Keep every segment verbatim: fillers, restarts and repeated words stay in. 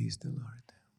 Praise the Lord.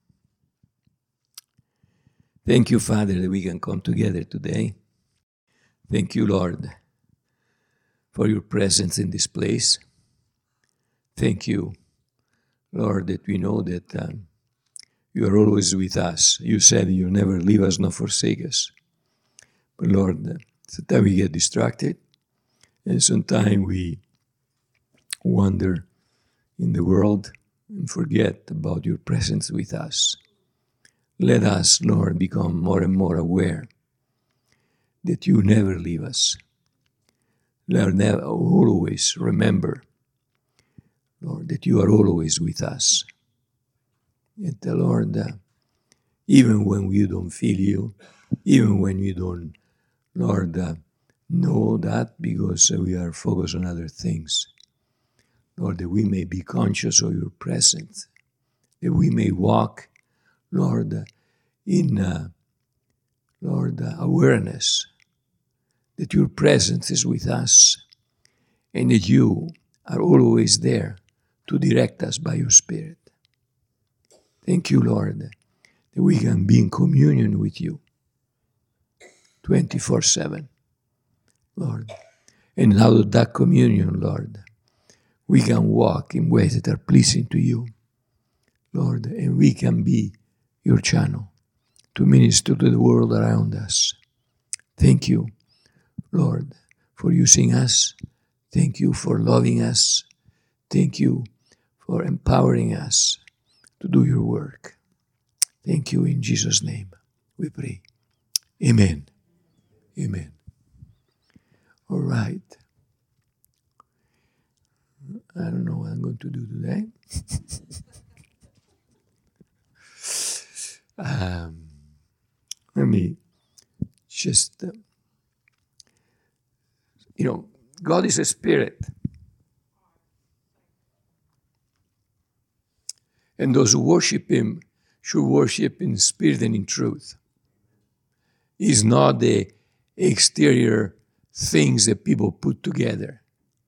Thank you, Father, that we can come together today. Thank you, Lord, for your presence in this place. Thank you, Lord, that we know that um, you are always with us. You said you never leave us nor forsake us. But Lord, uh, sometimes we get distracted, and sometimes we wander in the world and forget about your presence with us. Let us, Lord, become more and more aware that you never leave us. Lord, never, always remember, Lord, that you are always with us. And the Lord, uh, even when we don't feel you, even when we don't, Lord, uh, know that because uh, we are focused on other things, Lord, that we may be conscious of your presence, that we may walk, Lord, uh, in, uh, Lord, uh, awareness that your presence is with us and that you are always there to direct us by your Spirit. Thank you, Lord, that we can be in communion with you twenty-four seven, Lord. And out of that communion, Lord, we can walk in ways that are pleasing to you, Lord, and we can be your channel to minister to the world around us. Thank you, Lord, for using us. Thank you for loving us. Thank you for empowering us to do your work. Thank you in Jesus' name, we pray. Amen. Amen. All right. I don't know what I'm going to do today. um, let me just, uh, you know, God is a spirit. And those who worship him should worship in spirit and in truth. He's not the exterior things that people put together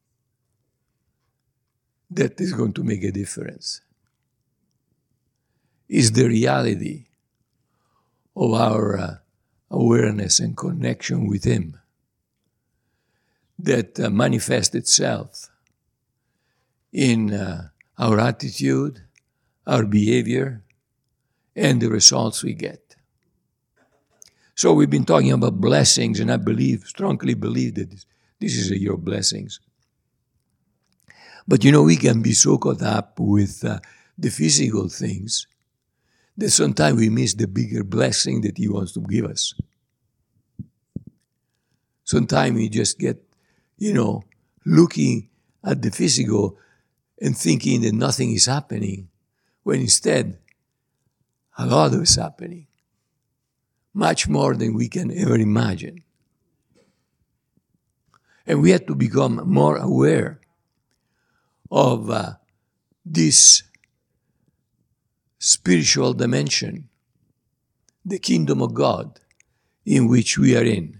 that is going to make a difference. It's the reality of our uh, awareness and connection with him that uh, manifests itself in uh, our attitude, our behavior, and the results we get. So we've been talking about blessings, and I believe, strongly believe that this, this is a year of blessings. But you know, we can be so caught up with uh, the physical things that sometimes we miss the bigger blessing that he wants to give us. Sometimes we just get, you know, looking at the physical and thinking that nothing is happening, when instead, a lot is happening. Much more than we can ever imagine. And we have to become more aware of uh, this spiritual dimension, the kingdom of God in which we are in.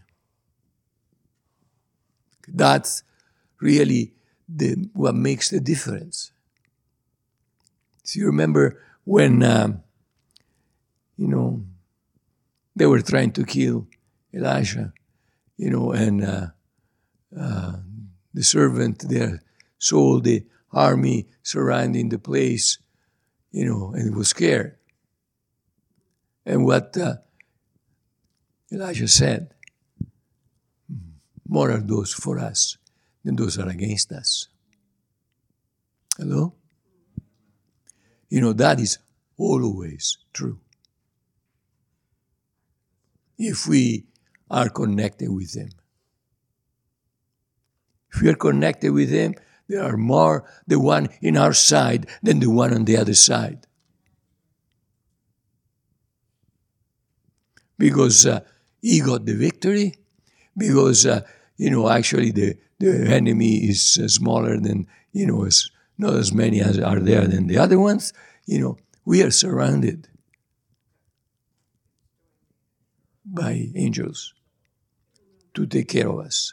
That's really the, what makes the difference. So you remember when, um, you know, they were trying to kill Elijah, you know, and uh, uh, the servant there saw the army surrounding the place, you know, and was scared. And what uh, Elijah said, more are those for us than those are against us. Hello? You know, that is always true. If we are connected with him. If we are connected with him, there are more the one in our side than the one on the other side. Because uh, he got the victory, because, uh, you know, actually the, the enemy is uh, smaller than, you know, as, not as many as are there than the other ones. You know, we are surrounded by angels to take care of us.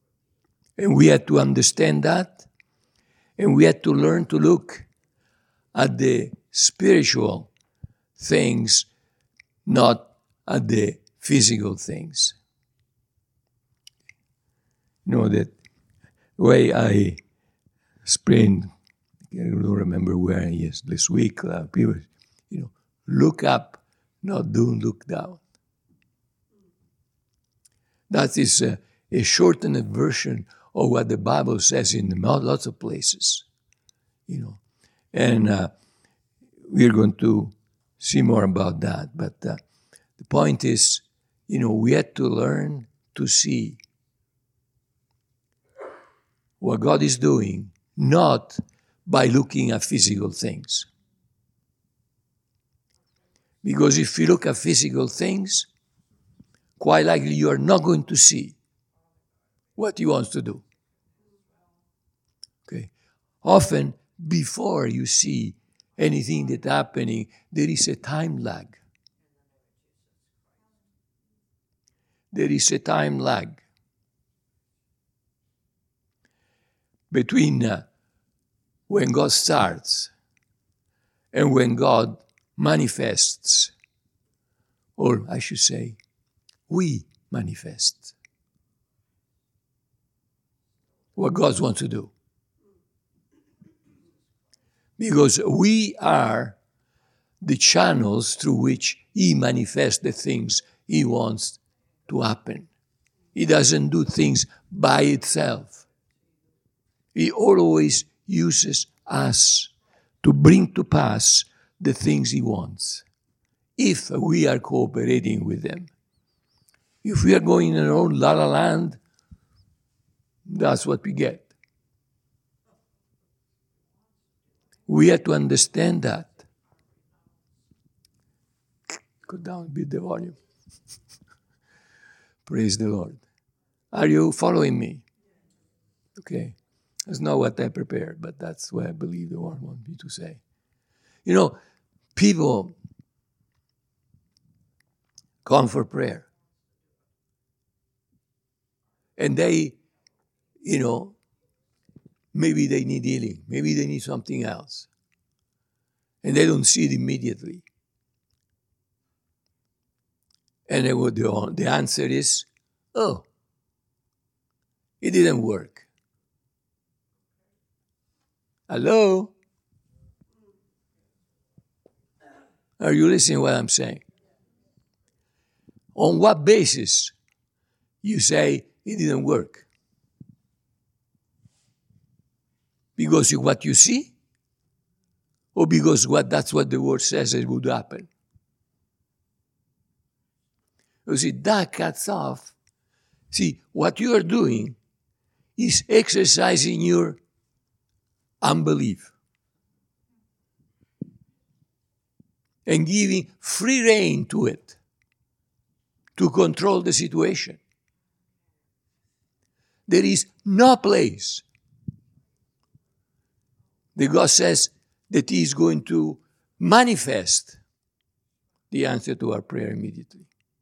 And we had to understand that, and we had to learn to look at the spiritual things, not at the physical things. You know, that way I explained, I don't remember where it is this week, uh, people, you know, look up, not don't look down. That is a, a shortened version of what the Bible says in lots of places, you know. And uh, we're going to see more about that. But uh, the point is, you know, we have to learn to see what God is doing, not by looking at physical things. Because if you look at physical things, quite likely you are not going to see what He wants to do. Okay. Often, before you see anything that's happening, there is a time lag. There is a time lag between uh, when God starts and when God manifests, or I should say, we manifest what God wants to do. Because we are the channels through which He manifests the things He wants to happen. He doesn't do things by itself. He always uses us to bring to pass the things He wants, if we are cooperating with Him. If we are going in our own la la land, that's what we get. We have to understand that. Go down a bit the volume. Praise the Lord. Are you following me? Okay. That's not what I prepared, but that's what I believe the Lord wants me to say. You know, people come for prayer. And they, you know, maybe they need healing. Maybe they need something else. And they don't see it immediately. And they would, the answer is, oh, it didn't work. Hello? Are you listening to what I'm saying? On what basis you say it didn't work? Because of what you see? Or because what that's what the word says it would happen? You see, that cuts off. See, what you are doing is exercising your unbelief and giving free rein to it to control the situation. There is no place that God says that He is going to manifest the answer to our prayer immediately.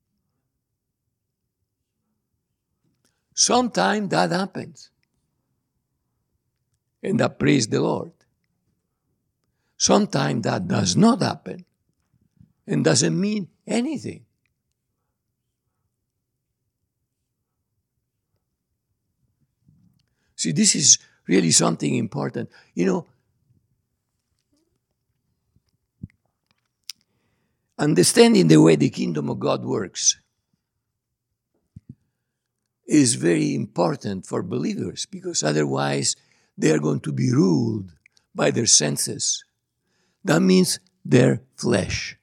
Sometimes that happens. And I praise the Lord. Sometimes that does not happen and doesn't mean anything. See, this is really something important. You know, understanding the way the kingdom of God works is very important for believers, because otherwise they are going to be ruled by their senses. That means their flesh.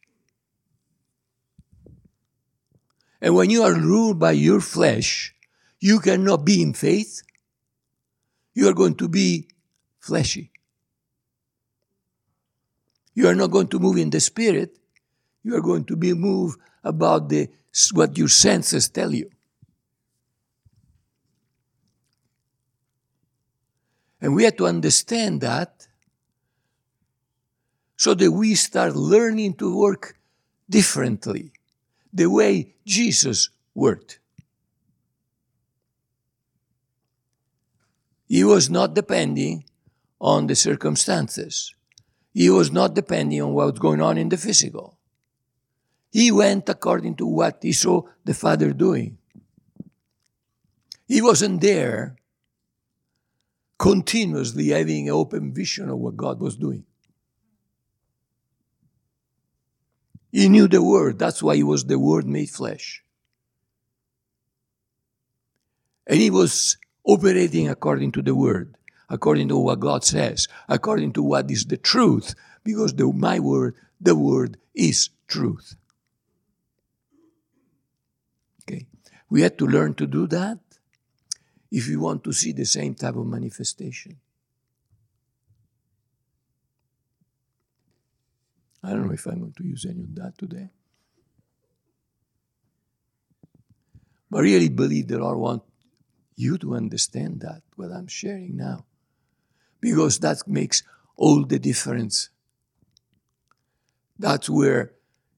And when you are ruled by your flesh, you cannot be in faith. You are going to be fleshy. You are not going to move in the Spirit. You are going to be moved about the what your senses tell you. And we have to understand that so that we start learning to work differently, the way Jesus worked. He was not depending on the circumstances. He was not depending on what was going on in the physical. He went according to what he saw the Father doing. He wasn't there continuously having an open vision of what God was doing. He knew the Word. That's why he was the Word made flesh. And he was operating according to the Word, according to what God says, according to what is the truth, because the, my Word, the Word is truth. Okay, we had to learn to do that if we want to see the same type of manifestation. I don't know if I'm going to use any of that today. But I really believe the Lord wants you to understand that, what I'm sharing now. Because that makes all the difference. That's where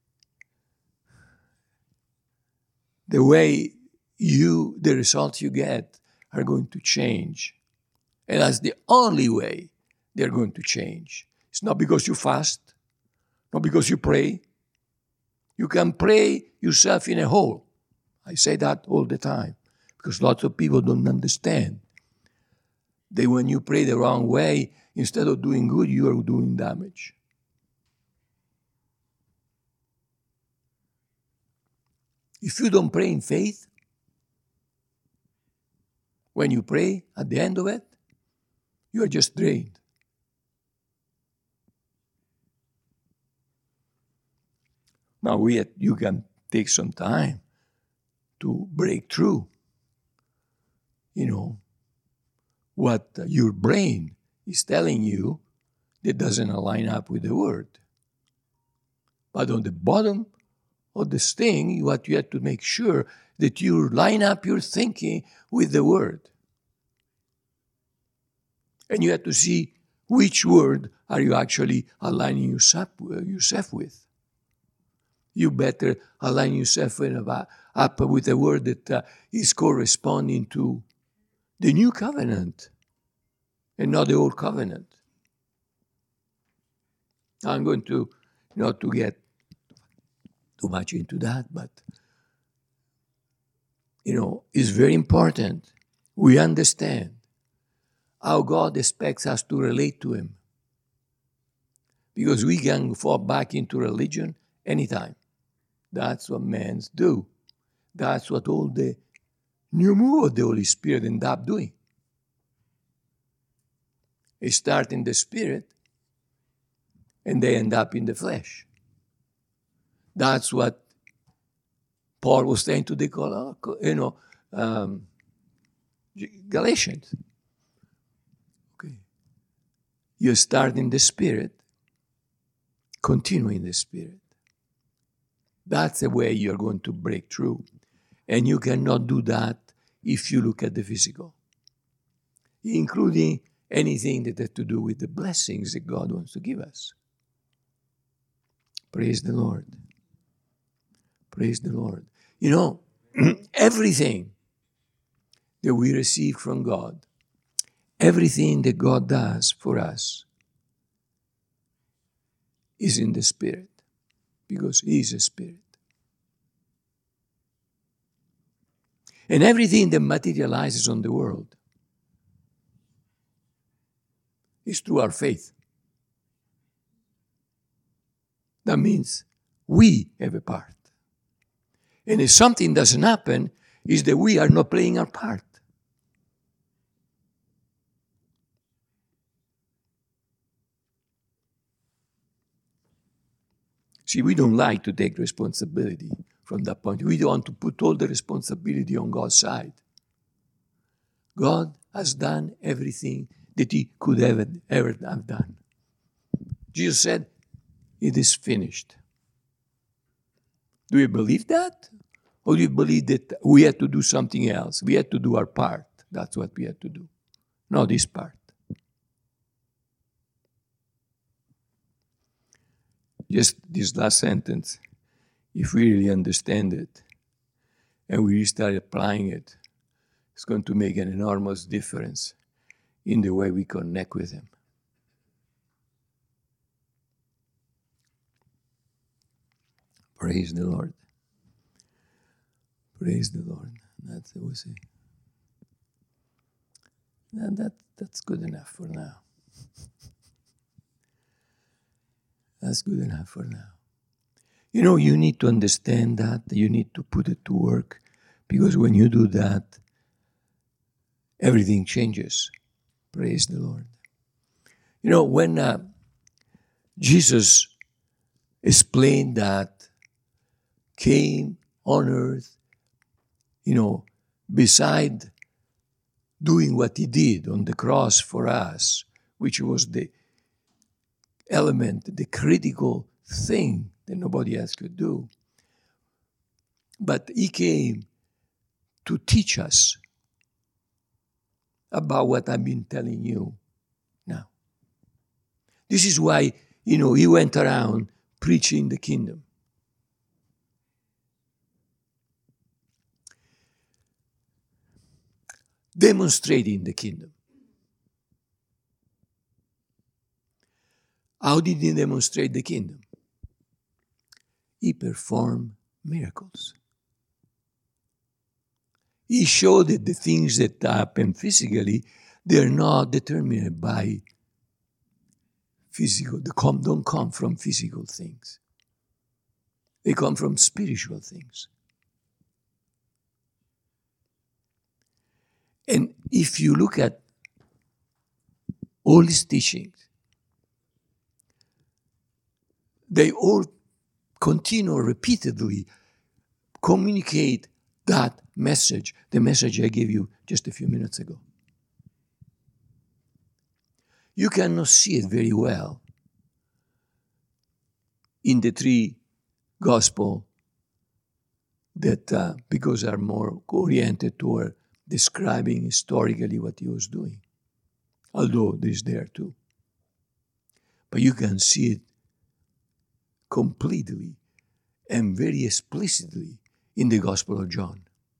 the way you, the results you get are going to change. And that's the only way they're going to change. It's not because you fast, not because you pray. You can pray yourself in a hole. I say that all the time because lots of people don't understand that when you pray the wrong way, instead of doing good, you are doing damage. If you don't pray in faith, when you pray, at the end of it, you are just drained. Now, we have, you can take some time to break through, you know, what your brain is telling you that doesn't align up with the Word. But on the bottom of this thing, what you have to make sure that you line up your thinking with the Word. And you have to see which word are you actually aligning yourself, yourself with. You better align yourself up with a word that uh, is corresponding to the new covenant and not the old covenant. I'm going to not to get too much into that, but you know, it's very important we understand how God expects us to relate to Him. Because we can fall back into religion anytime. That's what men do. That's what all the new move of the Holy Spirit end up doing. They start in the Spirit, and they end up in the flesh. That's what Paul was saying to the you know um, Galatians. Okay, you start in the Spirit, continue in the Spirit. That's the way you're going to break through. And you cannot do that if you look at the physical, including anything that has to do with the blessings that God wants to give us. Praise the Lord. Praise the Lord. You know, everything that we receive from God, everything that God does for us is in the Spirit, because He is a Spirit. And everything that materializes on the world is through our faith. That means we have a part. And if something doesn't happen, it's that we are not playing our part. See, we don't like to take responsibility from that point. We don't want to put all the responsibility on God's side. God has done everything that He could ever, ever have done. Jesus said, it is finished. Do you believe that? Or do you believe that we had to do something else? We had to do our part. That's what we had to do. Not this part. Just this last sentence, if we really understand it and we really start applying it, it's going to make an enormous difference in the way we connect with Him. Praise the Lord. Praise the Lord. That's what we say. That, that, that's good enough for now. That's good enough for now. You know, you need to understand that. You need to put it to work. Because when you do that, everything changes. Praise the Lord. You know, when uh, Jesus explained that, came on earth, you know, beside doing what he did on the cross for us, which was the element, the critical thing that nobody else could do. But he came to teach us about what I've been telling you now. This is why, you know, he went around preaching the kingdom. Demonstrating the kingdom. How did he demonstrate the kingdom? He performed miracles. He showed that the things that happen physically, they're not determined by physical, they come, don't come from physical things. They come from spiritual things. And if you look at all his teachings, they all continue repeatedly communicate that message, the message I gave you just a few minutes ago. You cannot see it very well in the three gospels that, uh, because are more oriented toward describing historically what he was doing, although this is there too. But you can see it completely and very explicitly in the Gospel of John.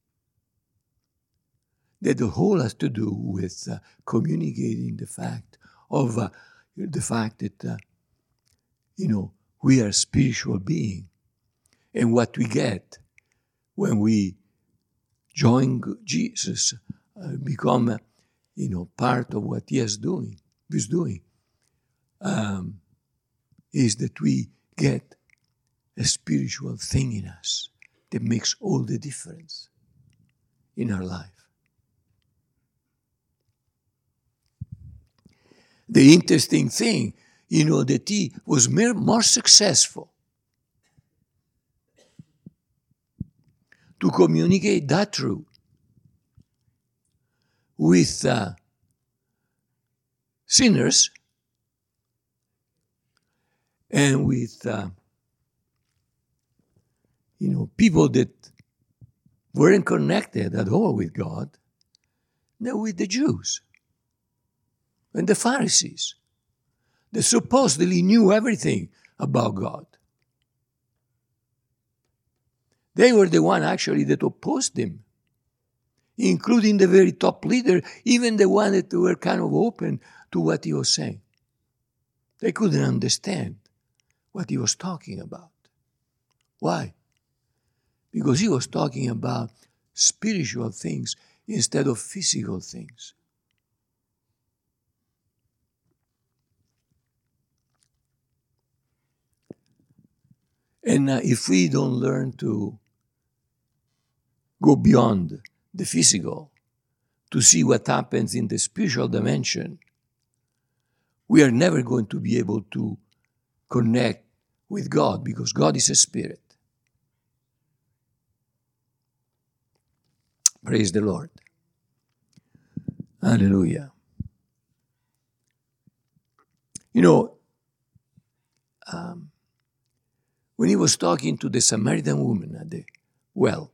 That the whole has to do with uh, communicating the fact of uh, the fact that, uh, you know, we are spiritual beings. And what we get when we join Jesus, uh, become, uh, you know, part of what he is doing, he's doing, um, is that we get a spiritual thing in us that makes all the difference in our life. The interesting thing, you know, that he was more, more successful to communicate that truth with uh, sinners and with, uh, you know, people that weren't connected at all with God, than with the Jews and the Pharisees. They supposedly knew everything about God. They were the one actually that opposed him, including the very top leader, even the one that were kind of open to what he was saying. They couldn't understand what he was talking about. Why? Because he was talking about spiritual things instead of physical things. And uh, if we don't learn to go beyond the physical to see what happens in the spiritual dimension, we are never going to be able to connect with God, because God is a spirit. Praise the Lord. Hallelujah. You know, um, when he was talking to the Samaritan woman at the well,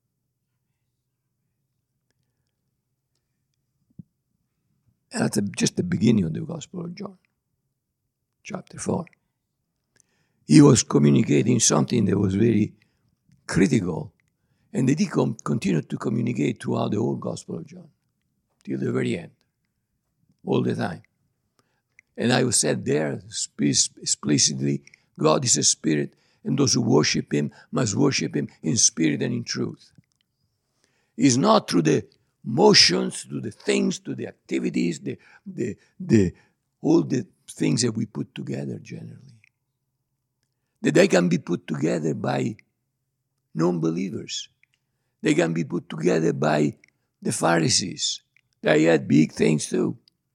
and that's just the beginning of the Gospel of John, chapter four. He was communicating something that was very critical, and that he com- continued to communicate throughout the whole Gospel of John, till the very end, all the time. And I said there explicitly, God is a spirit, and those who worship him must worship him in spirit and in truth. It's not through the motions, through the things, to the activities, the, the, the, all the things that we put together generally. That they can be put together by non-believers. They can be put together by the Pharisees. They had big things too.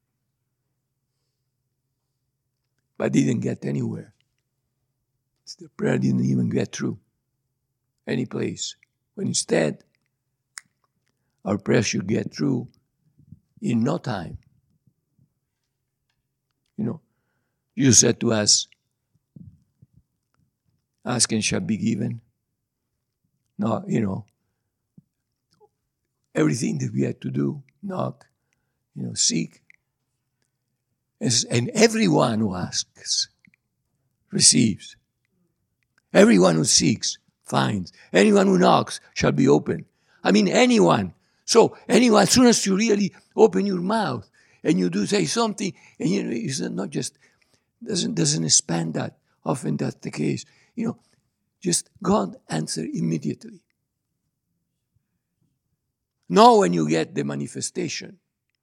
But didn't get anywhere. The prayer didn't even get through any place. But instead, our prayer should get through in no time. You know, you said to us, ask and shall be given. No, you know, everything that we had to do, knock, you know, seek. And everyone who asks receives. Everyone who seeks finds. Anyone who knocks shall be open. I mean, anyone. So, anyone, as soon as you really open your mouth and you do say something, and you know, it's not just, doesn't, doesn't expand that. Often that's the case. You know, just God answer immediately. Now when you get the manifestation,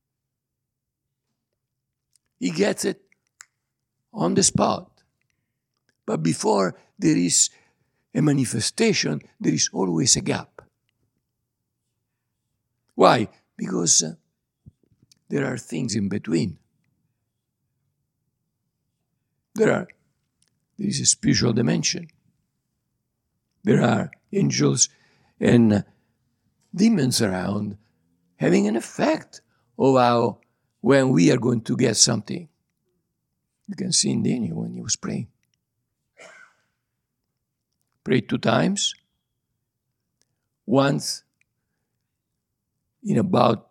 he gets it on the spot. But before there is a manifestation, there is always a gap. Why? Because uh, there are things in between. There are, there is a spiritual dimension. There are angels and uh, demons around having an effect of how when we are going to get something. You can see in Daniel when he was praying. Prayed two times. Once in about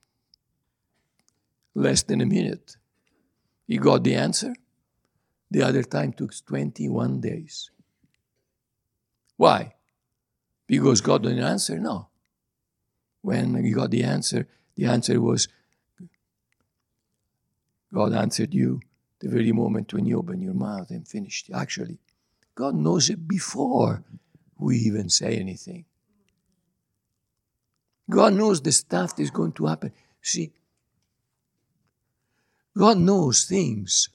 less than a minute. He got the answer. The other time took twenty-one days. Why? Because God didn't answer? No. When he got the answer, the answer was, God answered you the very moment when you open your mouth and finished. Actually, God knows it before we even say anything. God knows the stuff that is going to happen. See, God knows things.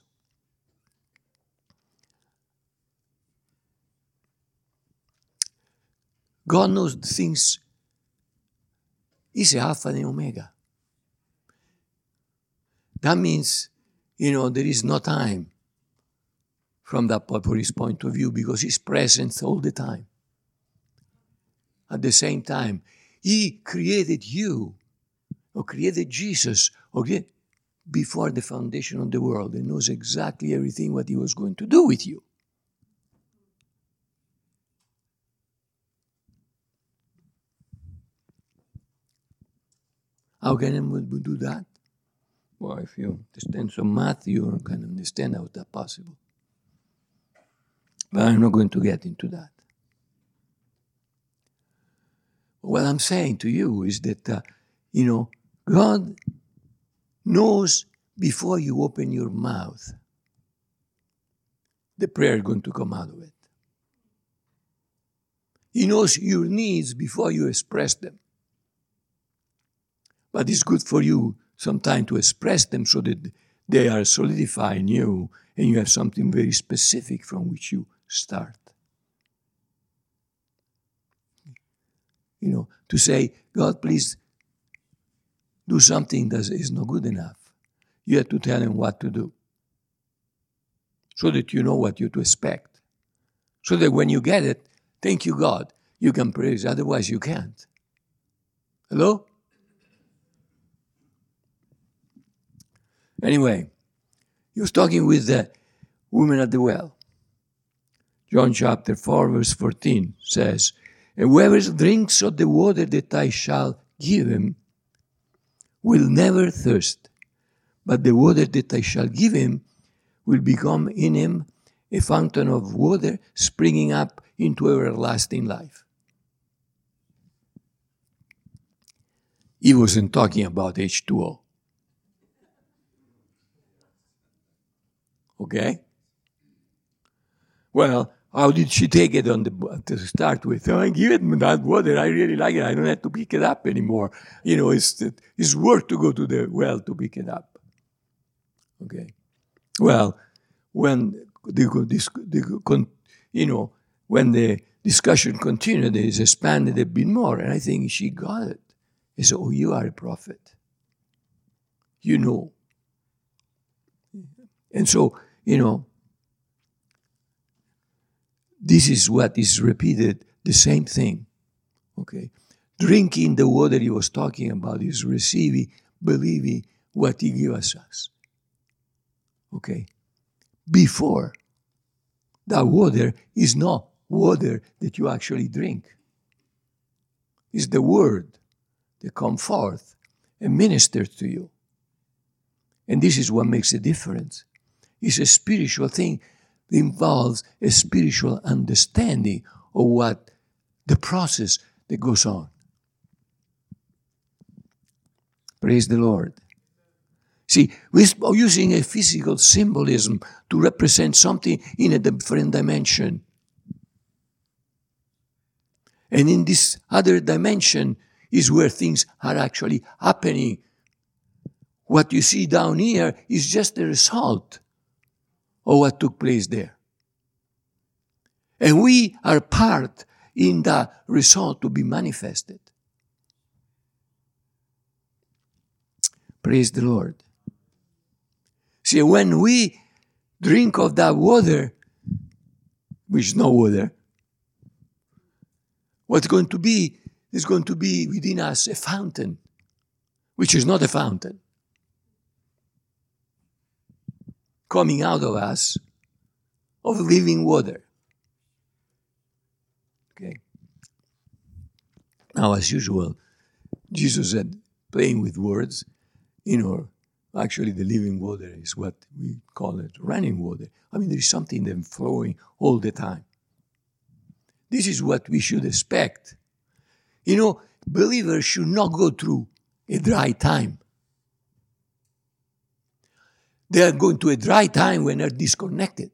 God knows things. He's Alpha and Omega. That means, you know, there is no time from that for his point of view because he's present all the time. At the same time, he created you or created Jesus or created before the foundation of the world and knows exactly everything what he was going to do with you. How can we do that? Well, if you understand some math, you can understand how that's possible. But I'm not going to get into that. What I'm saying to you is that, uh, you know, God knows before you open your mouth the prayer is going to come out of it. He knows your needs before you express them. But it's good for you sometimes to express them so that they are solidifying you and you have something very specific from which you start. You know, to say, God, please do something that is not good enough. You have to tell him what to do so that you know what you to expect. So that when you get it, thank you, God, you can praise. Otherwise, you can't. Hello? Anyway, he was talking with the woman at the well. John chapter four, verse fourteen says, and whoever drinks of the water that I shall give him will never thirst, but the water that I shall give him will become in him a fountain of water springing up into everlasting life. He wasn't talking about H two O. Okay? Well, How did she take it on the to start with? Oh, I give it that water. I really like it. I don't have to pick it up anymore. You know, it's it's worth to go to the well to pick it up. Okay. Well, when the, the you know when the discussion continued, it is expanded a bit more, and I think she got it. He said, "Oh, you are a prophet. You know." And so, you know, this is what is repeated, the same thing, okay? Drinking the water he was talking about is receiving, believing what he gives us, okay? Before, that water is not water that you actually drink. It's the word that comes forth and ministers to you. And this is what makes a difference. It's a spiritual thing. Involves a spiritual understanding of what the process that goes on. Praise the Lord. See, we're using a physical symbolism to represent something in a different dimension. And in this other dimension is where things are actually happening. What you see down here is just the result of what took place there. And we are part in the result to be manifested. Praise the Lord. See, when we drink of that water, which is no water, what's going to be is going to be within us a fountain, which is not a fountain, coming out of us of living water. Okay. Now, as usual, Jesus said, playing with words, you know, actually the living water is what we call it, running water. I mean, there is something that flowing all the time. This is what we should expect. You know, believers should not go through a dry time. They are going to a dry time when they're disconnected.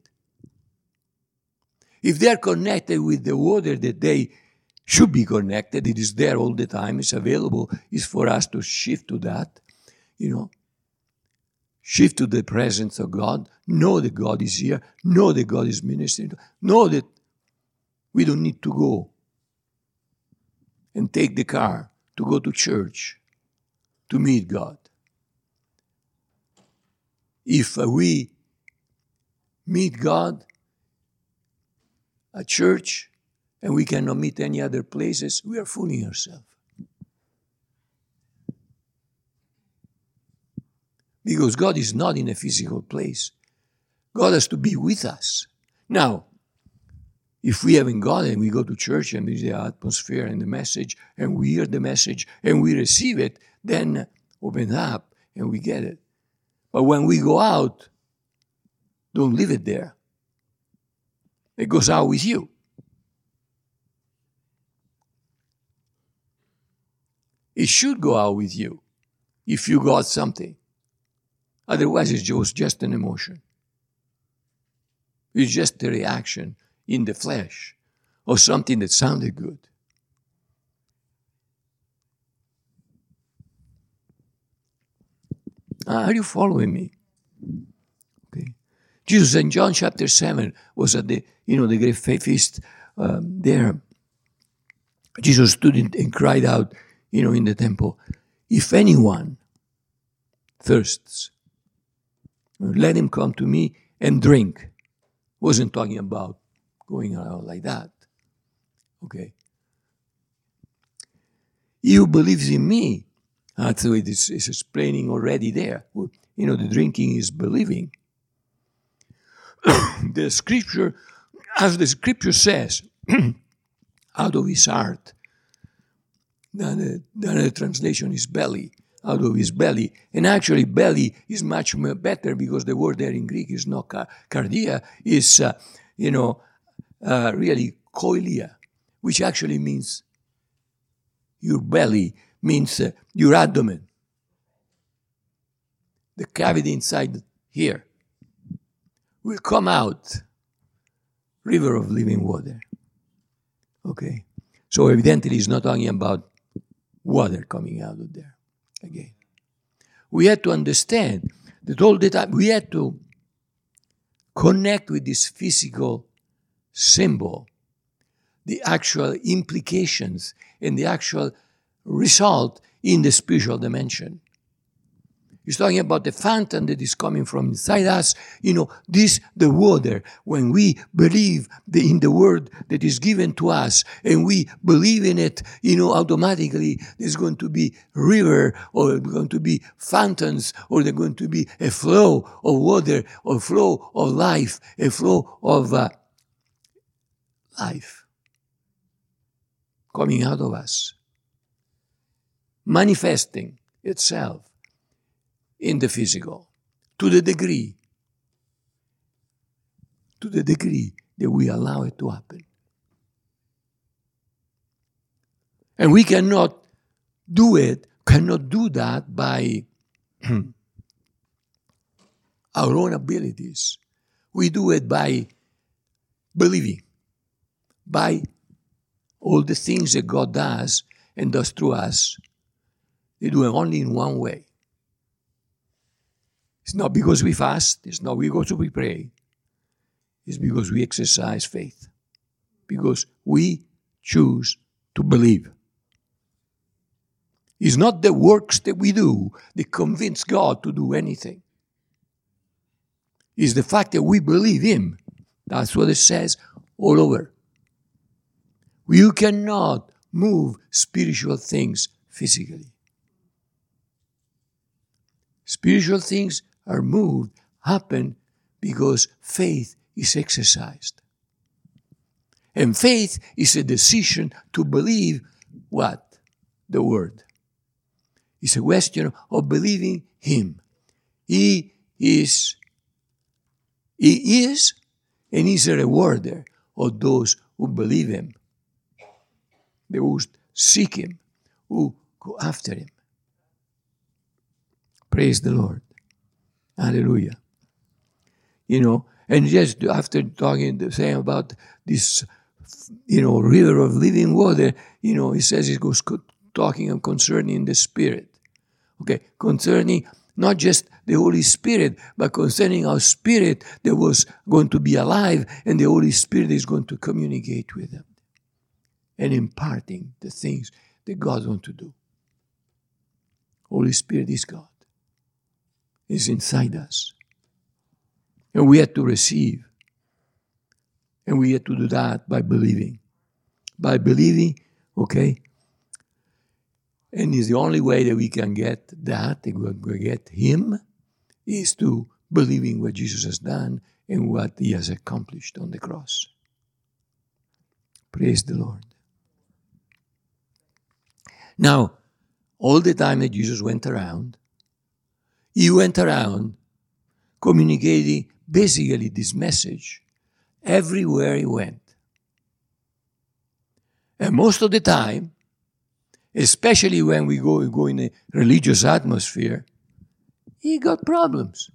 If they are connected with the water that they should be connected, it is there all the time, it's available, it's for us to shift to that, you know. Shift to the presence of God, know that God is here, know that God is ministering, know that we don't need to go and take the car to go to church to meet God. If we meet God at church and we cannot meet any other places, we are fooling ourselves. Because God is not in a physical place. God has to be with us. Now, if we haven't God and we go to church and there's the atmosphere and the message and we hear the message and we receive it, then open up and we get it. But when we go out, don't leave it there. It goes out with you. It should go out with you if you got something. Otherwise, it's just, just an emotion. It's just a reaction in the flesh or something that sounded good. Ah, are you following me? Okay. Jesus in John chapter seven was at the, you know, the great feast um, there. Jesus stood in, and cried out, you know, in the temple, if anyone thirsts, let him come to me and drink. Wasn't talking about going around like that. Okay. He who believes in me, that's the way this is explaining already there. You know, the drinking is believing. The scripture, as the scripture says, out of his heart, the, the other translation is belly, out of his belly. And actually, belly is much more better because the word there in Greek is not cardia, is, uh, you know, uh, really koilia, which actually means your belly, means uh, your abdomen. The cavity inside here will come out river of living water. Okay? So evidently he's not talking about water coming out of there. Again. We had to understand that all the time we had to connect with this physical symbol, the actual implications and the actual result in the spiritual dimension. He's talking about the fountain that is coming from inside us. You know, this, the water, when we believe the, in the word that is given to us and we believe in it, you know, automatically there's going to be river or going to be fountains or there's going to be a flow of water or flow of life, a flow of uh, life coming out of us, manifesting itself in the physical, to the degree, to the degree that we allow it to happen. And we cannot do it, cannot do that by our own abilities. We do it by believing, by all the things that God does and does through us. They do it only in one way. It's not because we fast. It's not because we pray. It's because we exercise faith. Because we choose to believe. It's not the works that we do that convince God to do anything. It's the fact that we believe Him. That's what it says all over. You cannot move spiritual things physically. Spiritual things are moved, happen because faith is exercised. And faith is a decision to believe what? The Word. It's a question of believing Him. He is, He is, and He's a rewarder of those who believe Him. Those who seek Him, who go after Him. Praise the Lord. Hallelujah. You know, and just after talking, saying about this, you know, river of living water, you know, he says he goes talking concerning the Spirit. Okay, concerning not just the Holy Spirit, but concerning our spirit that was going to be alive, and the Holy Spirit is going to communicate with them and imparting the things that God wants to do. Holy Spirit is God. Is inside us. And we have to receive. And we have to do that by believing. By believing, okay? And it's the only way that we can get that, that we get Him, is to believing what Jesus has done and what He has accomplished on the cross. Praise the Lord. Now, all the time that Jesus went around, He went around communicating basically this message everywhere He went. And most of the time, especially when we go, go in a religious atmosphere, He got problems.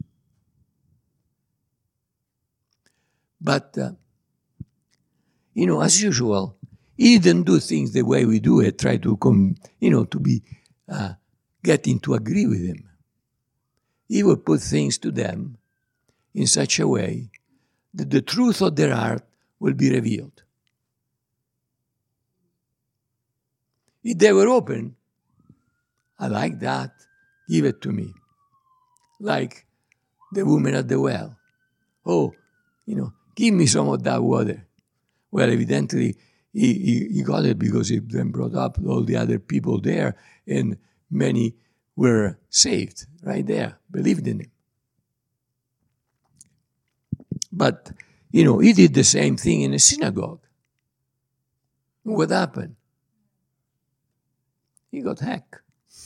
But, uh, you know, as usual, He didn't do things the way we do it, try to come, you know, to be, uh, getting to agree with Him. He would put things to them in such a way that the truth of their heart will be revealed. If they were open, I like that, give it to me. Like the woman at the well. Oh, you know, give me some of that water. Well, evidently, he, he, he got it because he then brought up all the other people there, and many were saved right there, believed in Him. But, you know, He did the same thing in a synagogue. What happened? He got heck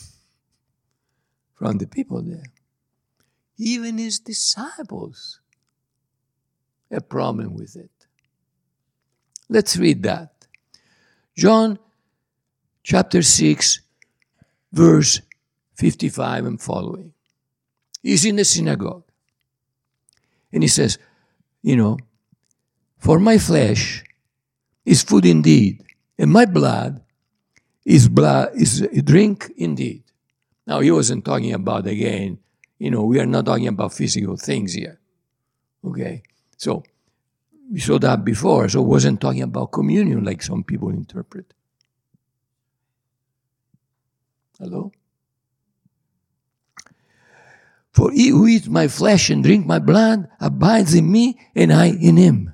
from the people there. Even His disciples had a problem with it. Let's read that. John chapter six, verse fifty-five and following. He's in the synagogue. And he says, you know, For my flesh is food indeed, and my blood is blood is drink indeed. Now he wasn't talking about, again, you know, we are not talking about physical things here. Okay? So we saw that before, so it wasn't talking about communion like some people interpret. Hello? For he who eats my flesh and drink my blood abides in me, and I in him.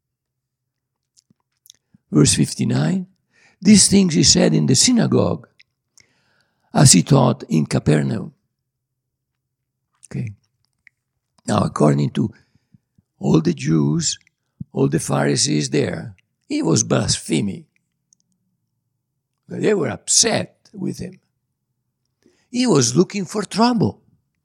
Verse fifty-nine, these things he said in the synagogue, as he taught in Capernaum. Okay. Now, according to all the Jews, all the Pharisees there, he was blaspheming. They were upset with him. He was looking for trouble.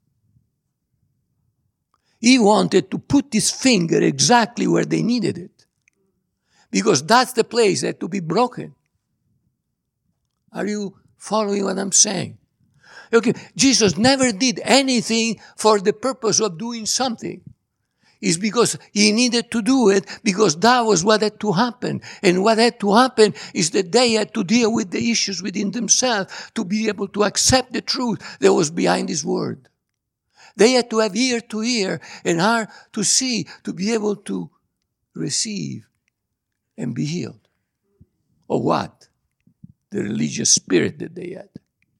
He wanted to put his finger exactly where they needed it, because that's the place that had to be broken. Are you following what I'm saying? Okay, Jesus never did anything for the purpose of doing something. It's because he needed to do it, because that was what had to happen. And what had to happen is that they had to deal with the issues within themselves to be able to accept the truth that was behind his word. They had to have ear to hear and heart to see, to be able to receive and be healed. Or what? The religious spirit that they had.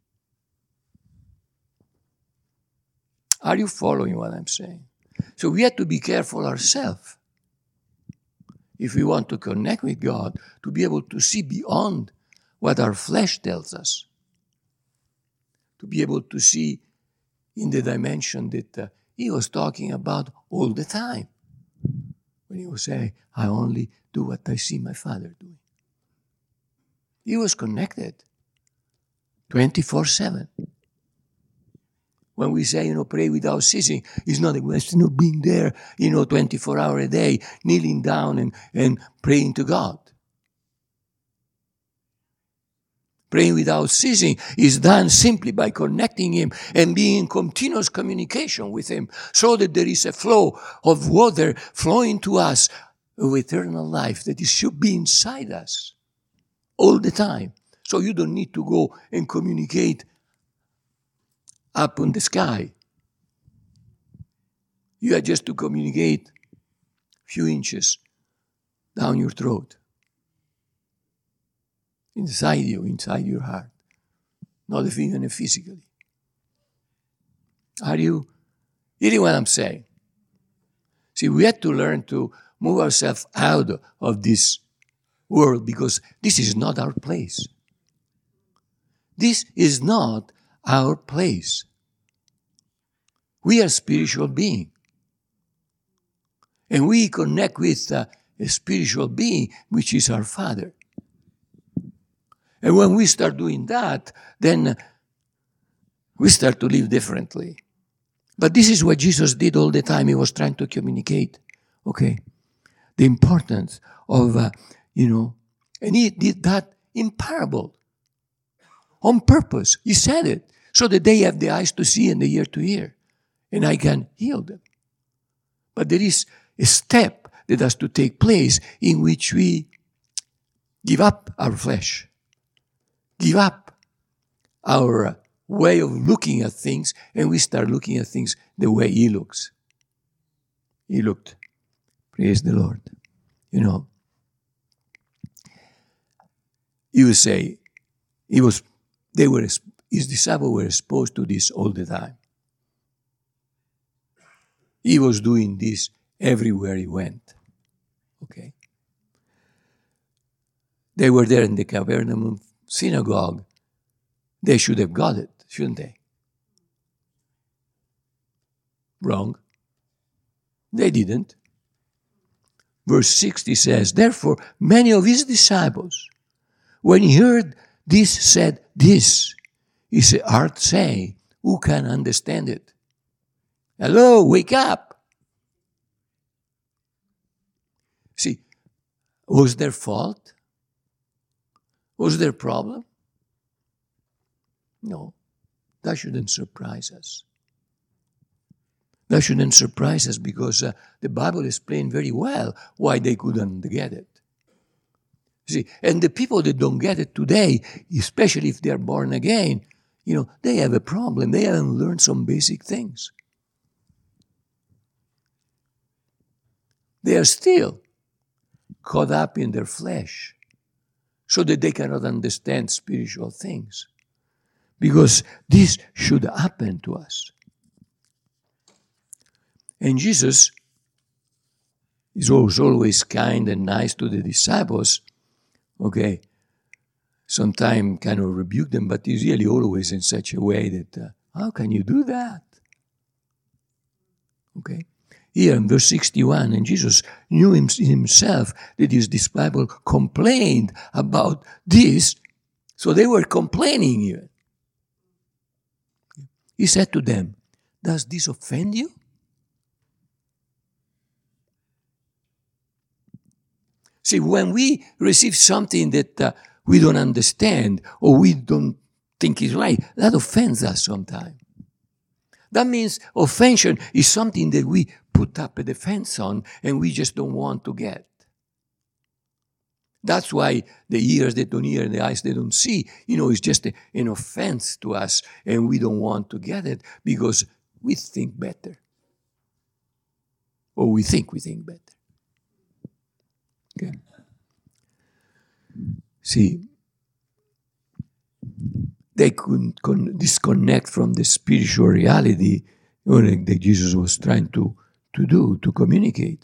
Are you following what I'm saying? So we have to be careful ourselves. If we want to connect with God, to be able to see beyond what our flesh tells us. To be able to see in the dimension that uh, he was talking about all the time. When he was saying, I only do what I see my Father doing. He was connected twenty-four seven. When we say, you know, pray without ceasing, it's not a question of being there, you know, twenty-four hours a day, kneeling down and, and praying to God. Praying without ceasing is done simply by connecting him and being in continuous communication with him, so that there is a flow of water flowing to us of eternal life that it should be inside us all the time. So you don't need to go and communicate up in the sky. You are just to communicate a few inches down your throat. Inside you, inside your heart. Not even physically. Are you hearing what I'm saying? See, we have to learn to move ourselves out of this world, because this is not our place. This is not our place. We are spiritual beings. And we connect with uh, a spiritual being, which is our Father. And when we start doing that, then we start to live differently. But this is what Jesus did all the time. He was trying to communicate, okay, the importance of, uh, you know, and he did that in parable, on purpose. He said it, so that they have the eyes to see and the ear to hear, and I can heal them. But there is a step that has to take place in which we give up our flesh, give up our way of looking at things, and we start looking at things the way he looks. He looked. Praise the Lord. You know, you would say, he was, they were, his disciples were exposed to this all the time. He was doing this everywhere he went. Okay? They were there in the Capernaum synagogue. They should have got it, shouldn't they? Wrong. They didn't. Verse sixty says, therefore, many of his disciples, when he heard this, said, this is a hard saying. Who can understand it? Hello, wake up. See, was their fault? Was their problem? No, that shouldn't surprise us. That shouldn't surprise us because uh, the Bible explained very well why they couldn't get it. See, and the people that don't get it today, especially if they are born again, you know, they have a problem. They haven't learned some basic things. They are still caught up in their flesh so that they cannot understand spiritual things. Because this should happen to us. And Jesus is always kind and nice to the disciples. Okay, sometimes kind of rebuke them, but he's really always in such a way that, uh, how can you do that? Okay, here in verse sixty-one, and Jesus knew himself that his disciples complained about this, so they were complaining even. He said to them, does this offend you? See, when we receive something that uh, we don't understand or we don't think is right, that offends us sometimes. That means offension is something that we put up a defense on and we just don't want to get. That's why the ears that don't hear and the eyes that don't see, you know, is just a, an offense to us and we don't want to get it because we think better. Or we think we think better. Okay. See, they couldn't con- disconnect from the spiritual reality that Jesus was trying to, to do, to communicate.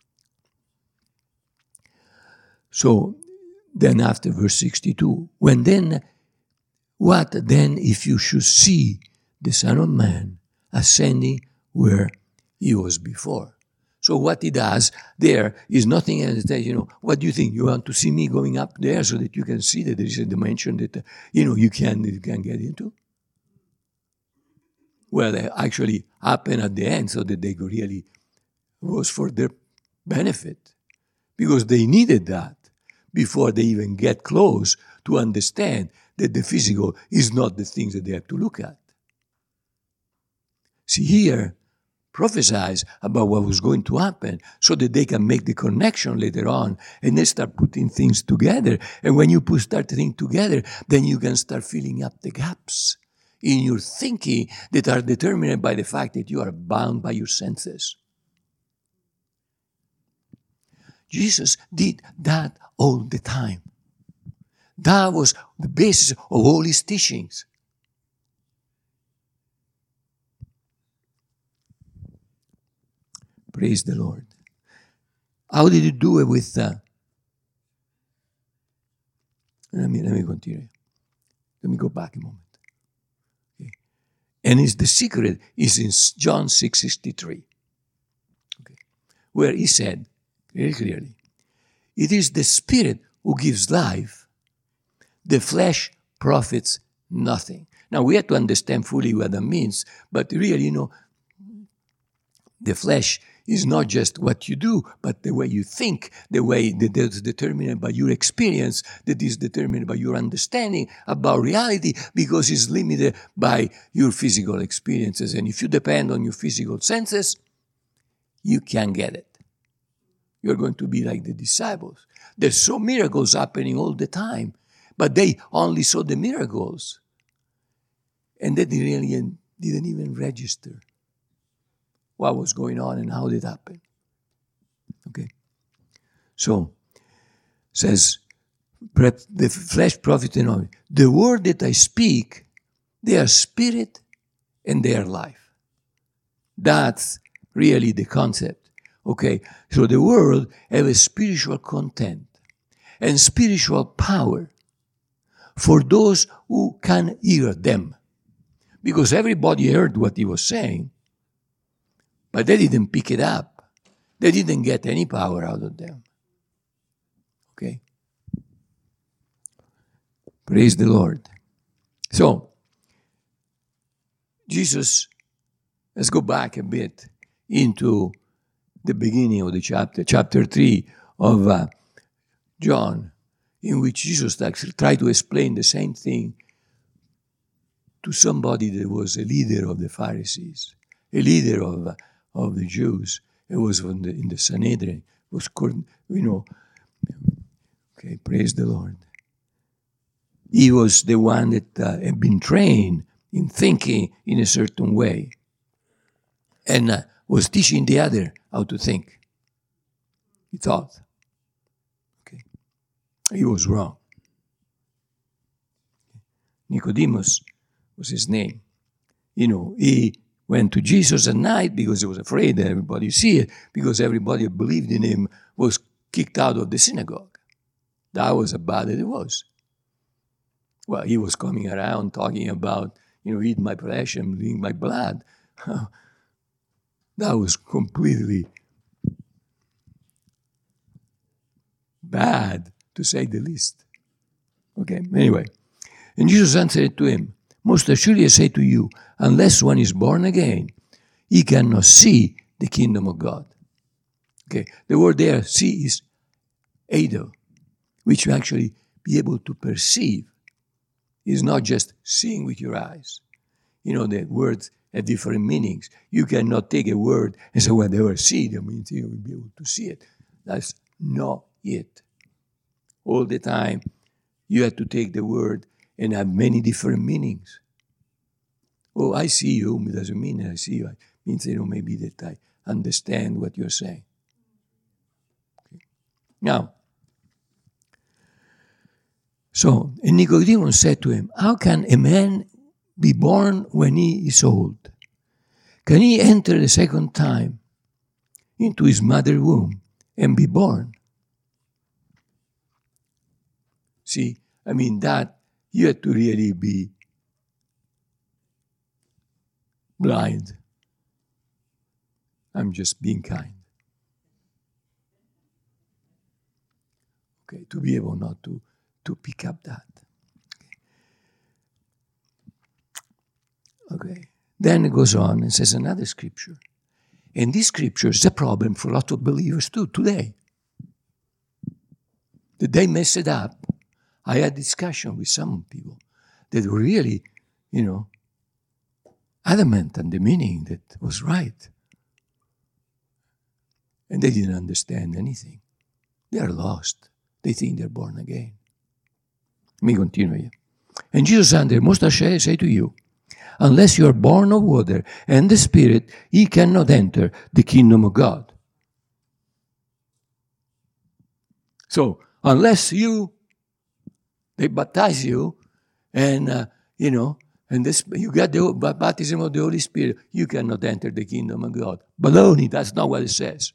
So, then after verse sixty-two, when then, what then if you should see the Son of Man ascending where he was before? So what he does there is nothing else that, you know, what do you think? You want to see me going up there so that you can see that there is a dimension that, uh, you know, you can, you can get into? Well, it actually happened at the end so that they could really, was for their benefit. Because they needed that before they even get close to understand that the physical is not the things that they have to look at. See, here, prophesies about what was going to happen so that they can make the connection later on and then start putting things together. And when you put start things together, then you can start filling up the gaps in your thinking that are determined by the fact that you are bound by your senses. Jesus did that all the time. That was the basis of all his teachings. Praise the Lord. How did he do it with... Uh, let me let me continue. Let me go back a moment. Okay. And it's the secret is in John six sixty-three, okay, where he said very clearly, it is the Spirit who gives life. The flesh profits nothing. Now, we have to understand fully what that means, but really, you know, the flesh is not just what you do, but the way you think, the way that is determined by your experience, that is determined by your understanding about reality, because it's limited by your physical experiences. And if you depend on your physical senses, you can't get it. You're going to be like the disciples. There's so miracles happening all the time, but they only saw the miracles. And they really didn't even register what was going on and how it happened. Okay. So, says, the flesh profits nothing. The word that I speak, they are spirit and they are life. That's really the concept. Okay. So the word have a spiritual content and spiritual power for those who can hear them. Because everybody heard what he was saying, but they didn't pick it up. They didn't get any power out of them. Okay? Praise the Lord. So, Jesus, let's go back a bit into the beginning of the chapter, chapter three of uh, John, in which Jesus actually tried to explain the same thing to somebody that was a leader of the Pharisees, a leader of uh, of the Jews. It was in the, in the Sanhedrin. It was, you know, okay, praise the Lord. He was the one that uh, had been trained in thinking in a certain way and uh, was teaching the other how to think. He thought. Okay. He was wrong. Nicodemus was his name. You know, he went to Jesus at night because he was afraid that everybody would see it, because everybody who believed in him was kicked out of the synagogue. That was how bad it was. Well, he was coming around talking about, you know, eat my flesh and drink my blood. That was completely bad, to say the least. Okay, anyway. And Jesus answered to him, most assuredly I say to you, unless one is born again, he cannot see the kingdom of God. Okay, the word there, see, is eido, which you actually be able to perceive. It's not just seeing with your eyes. You know, the words have different meanings. You cannot take a word and say, well, they were see, that means you will be able to see it. That's not it. All the time, you have to take the word and have many different meanings. Oh, I see you, it doesn't mean I see you. It means, you know, maybe that I understand what you're saying. Okay. Now, so, and Nicodemus said to him, how can a man be born when he is old? Can he enter the second time into his mother's womb and be born? See, I mean, that you have to really be blind. I'm just being kind. Okay, to be able not to, to pick up that. Okay. Okay. Then it goes on and says another scripture. And this scripture is a problem for a lot of believers too today. That they mess it up. I had discussion with some people that were really, you know, adamant on the meaning that was right. And they didn't understand anything. They are lost. They think they're born again. Let me continue here. And Jesus answered, most assuredly I say to you, unless you are born of water and the Spirit, ye cannot enter the kingdom of God. So, unless you, they baptize you, and, uh, you know, and this, you get the baptism of the Holy Spirit, you cannot enter the kingdom of God. Baloney, that's not what it says.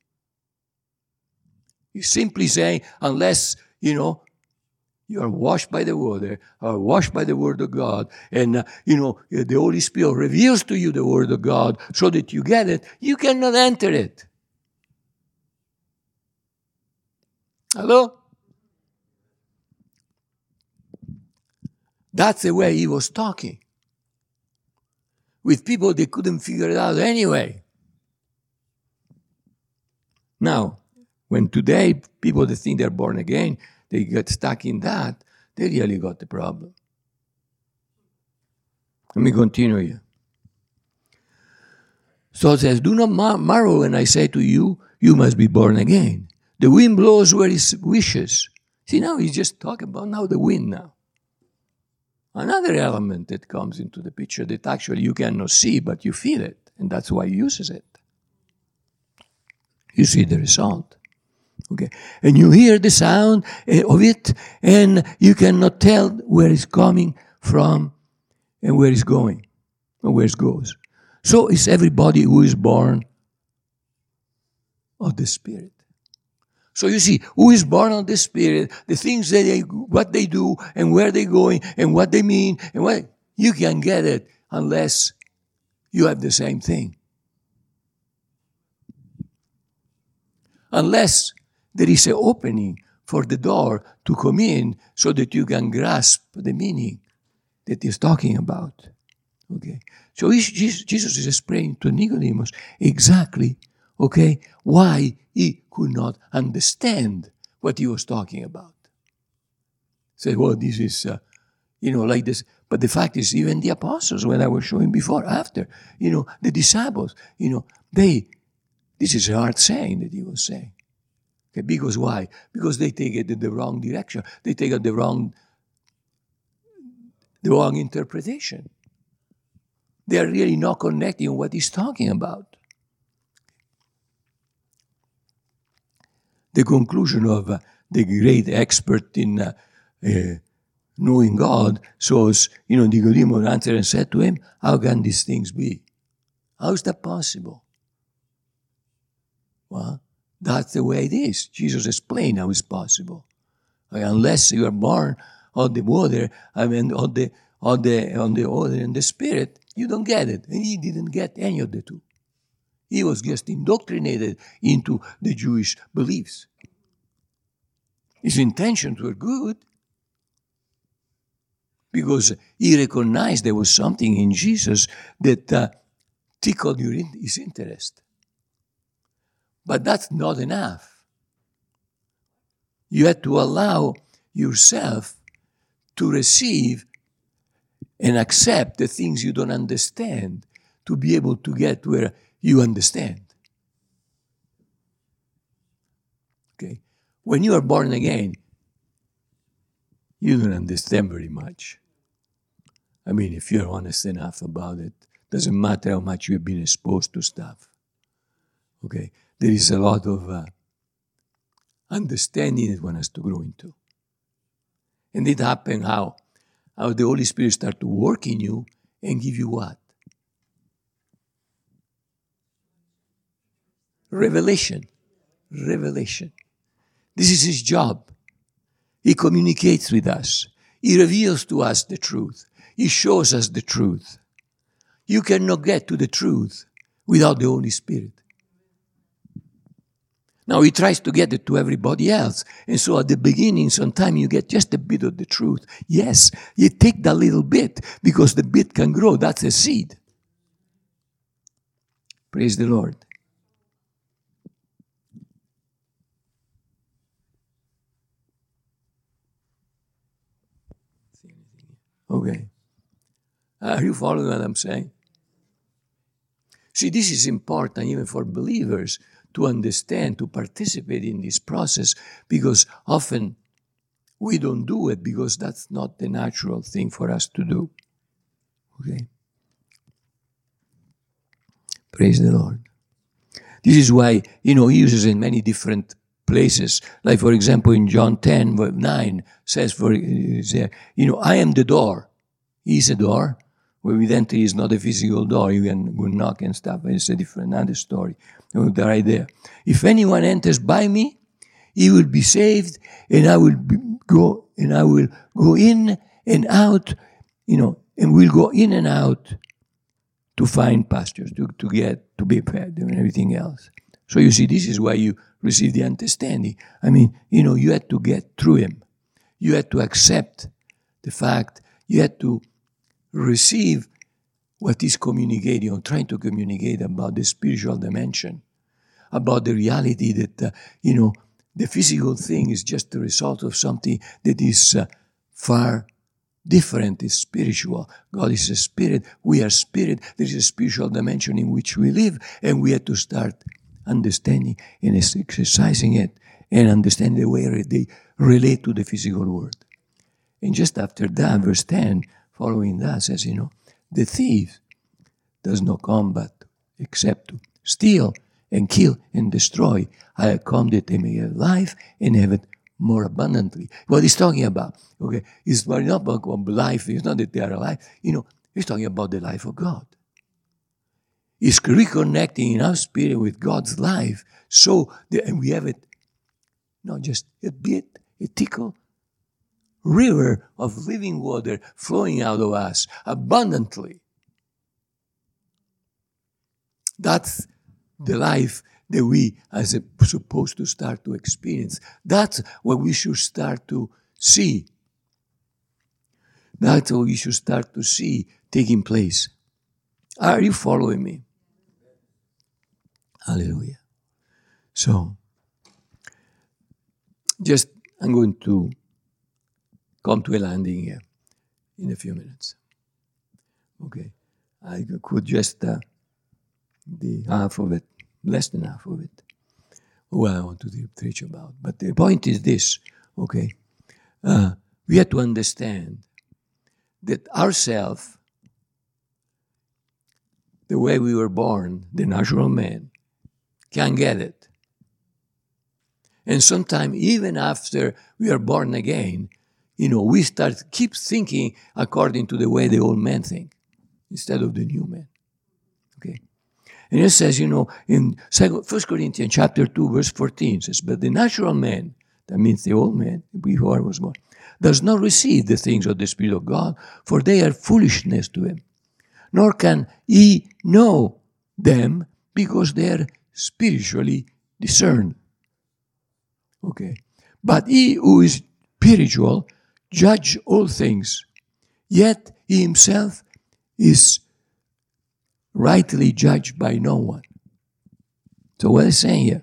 He's simply saying, unless, you know, you are washed by the water, or washed by the Word of God, and, uh, you know, the Holy Spirit reveals to you the Word of God so that you get it, you cannot enter it. Hello? That's the way he was talking. With people, they couldn't figure it out anyway. Now, when today people that think they're born again, they get stuck in that, they really got the problem. Let me continue here. So it says, do not mar- marvel when I say to you, you must be born again. The wind blows where it wishes. See, now he's just talking about now the wind now. Another element that comes into the picture that actually you cannot see, but you feel it, and that's why he uses it. You see the result. Okay, and you hear the sound of it, and you cannot tell where it's coming from and where it's going, or where it goes. So it's everybody who is born of the Spirit. So you see, who is born of the Spirit, the things that they, what they do, and where they're going, and what they mean, and what, you can get it unless you have the same thing. Unless there is an opening for the door to come in so that you can grasp the meaning that he's talking about. Okay, so Jesus is explaining to Nicodemus exactly, okay, why he could not understand what he was talking about. Say, well, this is, uh, you know, like this But the fact is, even the apostles, when I was showing before, after, you know, the disciples, you know, they, this is a hard saying that he was saying. Okay, because why? Because they take it in the wrong direction. They take it the wrong, the wrong interpretation. They are really not connecting what he's talking about. The conclusion of uh, the great expert in uh, uh, knowing God shows, you know, Nicodemus answered and said to him, how can these things be? How is that possible? Well, that's the way it is. Jesus explained how it's possible. Like, unless you are born of the water, I mean, of the, of the, on the water and the Spirit, you don't get it. And he didn't get any of the two. He was just indoctrinated into the Jewish beliefs. His intentions were good because he recognized there was something in Jesus that uh, tickled his interest. But that's not enough. You have to allow yourself to receive and accept the things you don't understand to be able to get where you understand. Okay? When you are born again, you don't understand very much. I mean, if you're honest enough about it, doesn't matter how much you've been exposed to stuff. Okay? There is a lot of uh, understanding that one has to grow into. And it happens how? How the Holy Spirit starts to work in you and give you what? Revelation. Revelation. This is his job. He communicates with us. He reveals to us the truth. He shows us the truth. You cannot get to the truth without the Holy Spirit. Now, he tries to get it to everybody else. And so at the beginning, sometimes you get just a bit of the truth. Yes, you take that little bit because the bit can grow. That's a seed. Praise the Lord. Okay. Are you following what I'm saying? See, this is important even for believers to understand, to participate in this process, because often we don't do it because that's not the natural thing for us to do. Okay? Praise the Lord. This is why, you know, he uses in many different places. Like, for example, in John ten, verse nine, says, for, you know, I am the door. He's a door. Where we enter is not a physical door. You can go knock and stuff. It's a different, another story. They're right there. If anyone enters by me, he will be saved, and I will be, go and I will go in and out, you know, and we'll go in and out to find pastures, to, to get to be fed and everything else. So you see, this is why you receive the understanding. I mean, you know, you had to get through him. You had to accept the fact. You had to receive what he's communicating or trying to communicate about the spiritual dimension, about the reality that, uh, you know, the physical thing is just the result of something that is uh, far different, is spiritual. God is a spirit. We are spirit. There is a spiritual dimension in which we live, and we have to start understanding and exercising it and understand the way they relate to the physical world. And just after that, verse ten, following that, says, you know, the thief does not come but except to steal and kill and destroy. I have come that they may have life and have it more abundantly. What he's talking about, okay, is not about life. It's not that they are alive. You know, he's talking about the life of God. He's reconnecting in our spirit with God's life, so that, and we have it not just a bit, a tickle, river of living water flowing out of us abundantly. That's the life that we are supposed to start to experience. That's what we should start to see. That's what we should start to see taking place. Are you following me? Hallelujah. So, just, I'm going to come to a landing here in a few minutes. Okay. I could just uh, the half of it, less than half of it. Well, I want to preach about. But the point is this, okay? Uh, we have to understand that ourselves, the way we were born, the natural man, can't get it. And sometimes, even after we are born again, you know, we start keep thinking according to the way the old man think, instead of the new man. Okay. And it says, you know, in First Corinthians chapter two, verse fourteen, it says, but the natural man, that means the old man, before I was born, does not receive the things of the Spirit of God, for they are foolishness to him. Nor can he know them, because they are spiritually discerned. Okay. But he who is spiritual judge all things, yet he himself is rightly judged by no one. So what I'm saying here,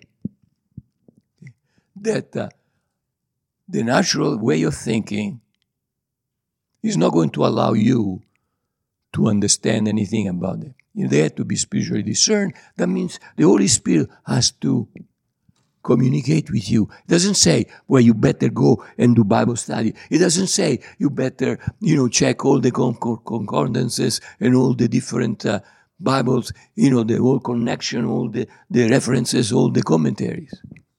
that uh, the natural way of thinking is not going to allow you to understand anything about it. You know, they have to be spiritually discerned. That means the Holy Spirit has to communicate with you. It doesn't say, well, you better go and do Bible study. It doesn't say you better, you know, check all the concordances and all the different uh, Bibles, you know, the whole connection, all the, the references, all the commentaries.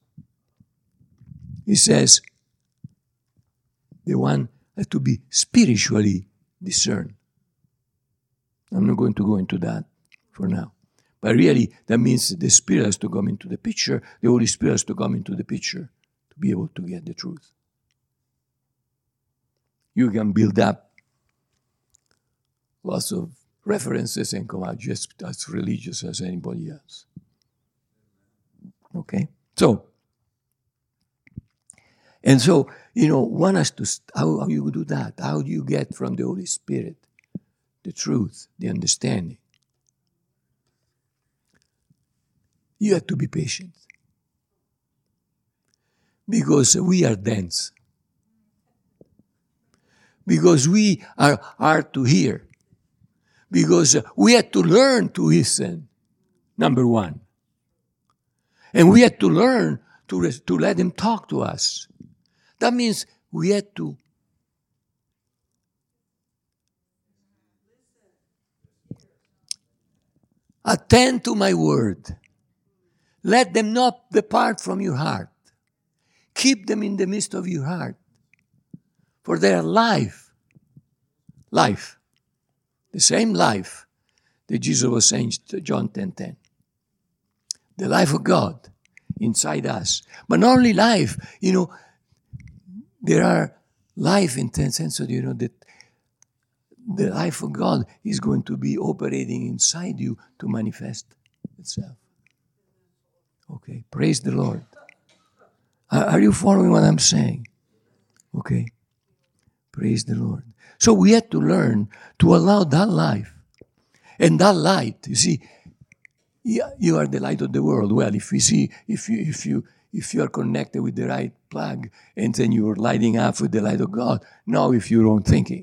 It says the one has to be spiritually discerned. I'm not going to go into that for now. But really, that means the Spirit has to come into the picture. The Holy Spirit has to come into the picture to be able to get the truth. You can build up lots of references and come out just as religious as anybody else. Okay? So, and so, you know, one has to, how, how you do that? How do you get from the Holy Spirit the truth, the understanding? You have to be patient. Because we are dense. Because we are hard to hear. Because we have to learn to listen, number one. And we have to learn to, res- to let him talk to us. That means we have to attend to my word. Let them not depart from your heart. Keep them in the midst of your heart. For they are life. Life. The same life that Jesus was saying to John ten ten. The life of God inside us. But not only life, you know, there are life in the sense of, you know, that the life of God is going to be operating inside you to manifest itself. Okay, praise the Lord. Are you following what I'm saying? Okay, praise the Lord. So we have to learn to allow that life and that light. You see, you are the light of the world. Well, if you see, if you if you if you are connected with the right plug, and then you are lighting up with the light of God, now if you're wrong thinking.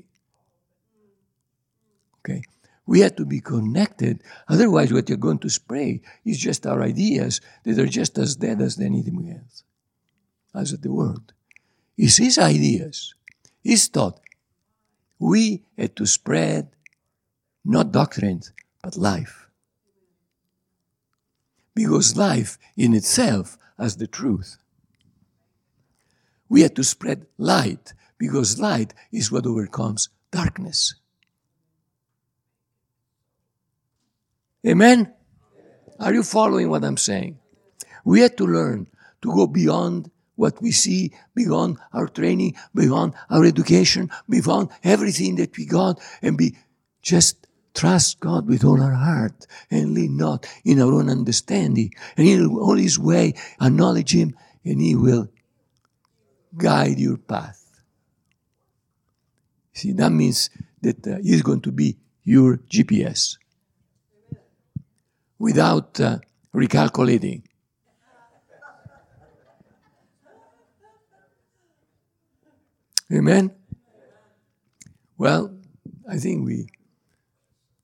Okay, we have to be connected. Otherwise, what you're going to spray is just our ideas that are just as dead as anything else, as the world. It's his ideas, his thought. We have to spread not doctrines, but life. Because life in itself has the truth. We have to spread light, because light is what overcomes darkness. Amen? Are you following what I'm saying? We have to learn to go beyond what we see, beyond our training, beyond our education, beyond everything that we got, and be just trust God with all our heart and lean not in our own understanding. And in all his way, acknowledge him, and he will guide your path. See, that means that uh, he's going to be your G P S without uh, recalculating. Amen? Well, I think we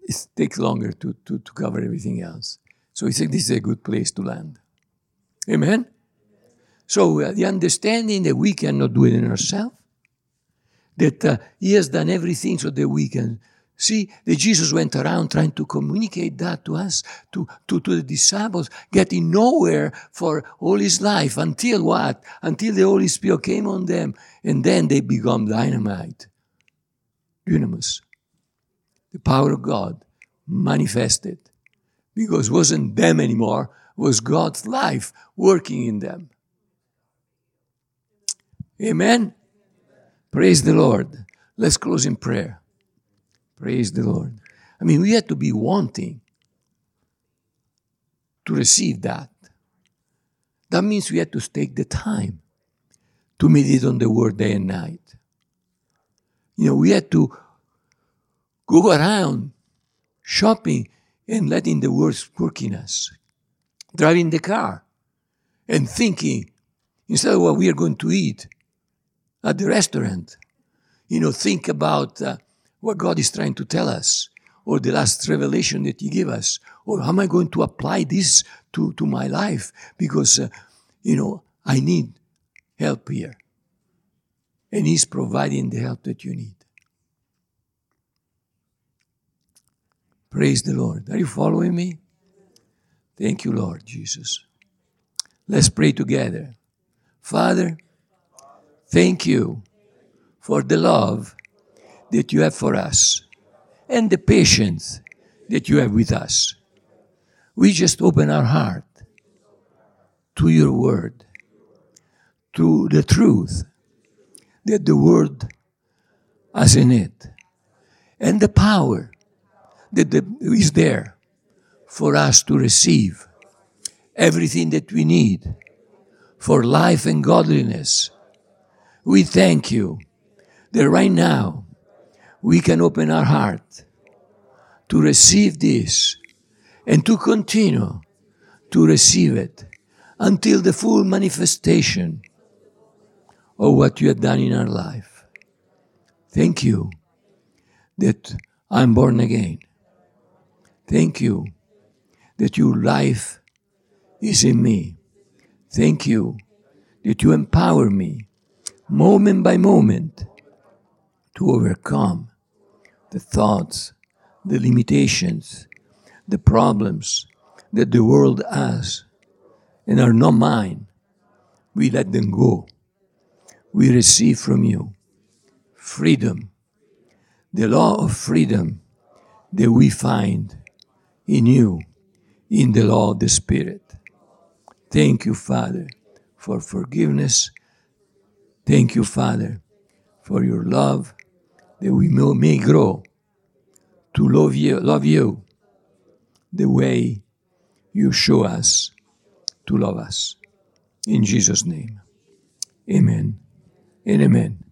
it takes longer to, to, to cover everything else. So we think this is a good place to land. Amen? So uh, the understanding that we cannot do it in ourselves, that uh, he has done everything so that we can see that Jesus went around trying to communicate that to us, to, to, to the disciples, getting nowhere for all his life. Until what? Until the Holy Spirit came on them, and then they become dynamite. Dunamis. The power of God manifested. Because it wasn't them anymore, it was God's life working in them. Amen? Praise the Lord. Let's close in prayer. Praise the Lord. I mean, we have to be wanting to receive that. That means we have to take the time to meditate on the Word day and night. You know, we have to go around shopping and letting the Word work in us. Driving the car and thinking, instead of what we are going to eat at the restaurant, you know, think about uh, what God is trying to tell us, or the last revelation that He gave us, or how am I going to apply this to, to my life? Because, uh, you know, I need help here. And He's providing the help that you need. Praise the Lord. Are you following me? Thank you, Lord Jesus. Let's pray together. Father, thank you for the love that you have for us and the patience that you have with us. We just open our heart to your word, to the truth that the word has in it, and the power that is there for us to receive everything that we need for life and godliness. We thank you that right now we can open our heart to receive this and to continue to receive it until the full manifestation of what you have done in our life. Thank you that I'm born again. Thank you that your life is in me. Thank you that you empower me moment by moment to overcome the thoughts, the limitations, the problems that the world has and are not mine. We let them go. We receive from you freedom, the law of freedom that we find in you, in the law of the Spirit. Thank you, Father, for forgiveness. Thank you, Father, for your love, that we may grow to love you, love you the way you show us to love us. In Jesus' name, amen and amen.